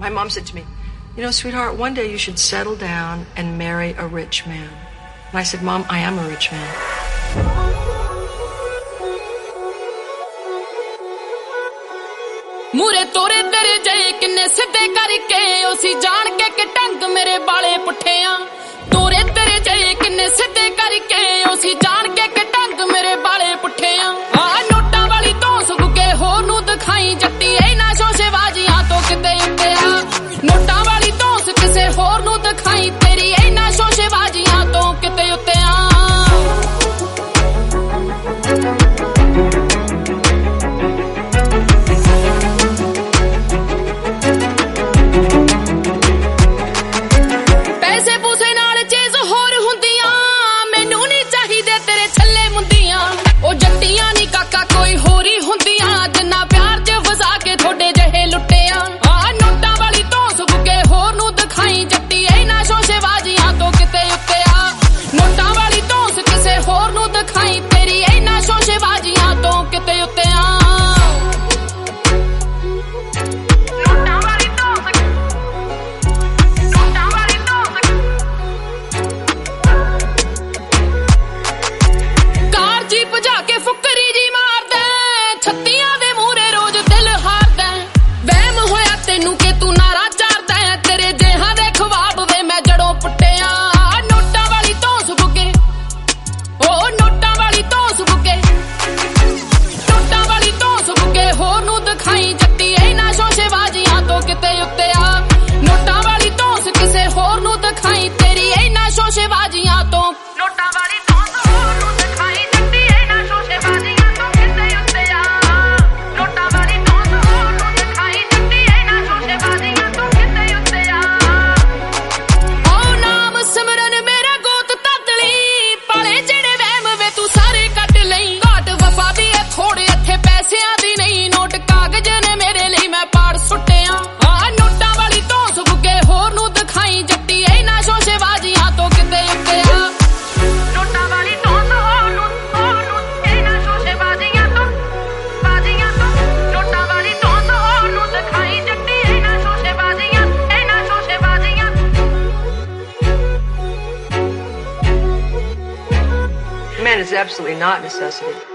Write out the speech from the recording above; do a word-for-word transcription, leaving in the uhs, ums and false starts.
My mom said to me, you know, sweetheart, one day you should settle down and marry a rich man. And I said, Mom, I am a rich man. ਮੂਰੇ ਤੋਰੇ ਤੇਰੇ ਜੇ ਕਿੰਨੇ ਸਿੱਧੇ ਕਰਕੇ ਉਹ ਸੀ ਜਾਣ ਕੇ ਕਿ ਟੰਗ ਮੇਰੇ ਬਾਲੇ ਪੁੱਠਿਆਂ ਤੋਰੇ ਤੇਰੇ ਜੇ ਕਿੰਨੇ ਸਿੱਧੇ ਕਰਕੇ ਉਹ ਸੀ ਜਾਣ ਕੇ ਕਿ ਟੰਗ ਮੇਰੇ ਬਾਲੇ ਪੁੱਠਿਆਂ ਆ ਨੋਟਾਂ ਵਾਲੀ ਤੋਂ ਸੁੱਕੇ ਹੋਰ ਨੂੰ ਦਿਖਾਈ ਜੱਟੀ ਐ ਨਾ ਸ਼ੋਸ਼ੇਬਾਜ਼ੀਆਂ ਤੋਂ ਕਿਤੇ ਉੱਤੇ ਆ ਨੋਟਾਂ ਵਾਲੀ ਤੋਂ ਕਿਸੇ ਹੋਰ ਨੂੰ ਦਿਖਾਈ ਤੇਰੀ ਐ ਨਾ ਸ਼ੋਸ਼ੇਬਾਜ਼ੀਆਂ ਤੋਂ ਕਿਤੇ ਉੱਤੇ ਆ Man is absolutely not necessity.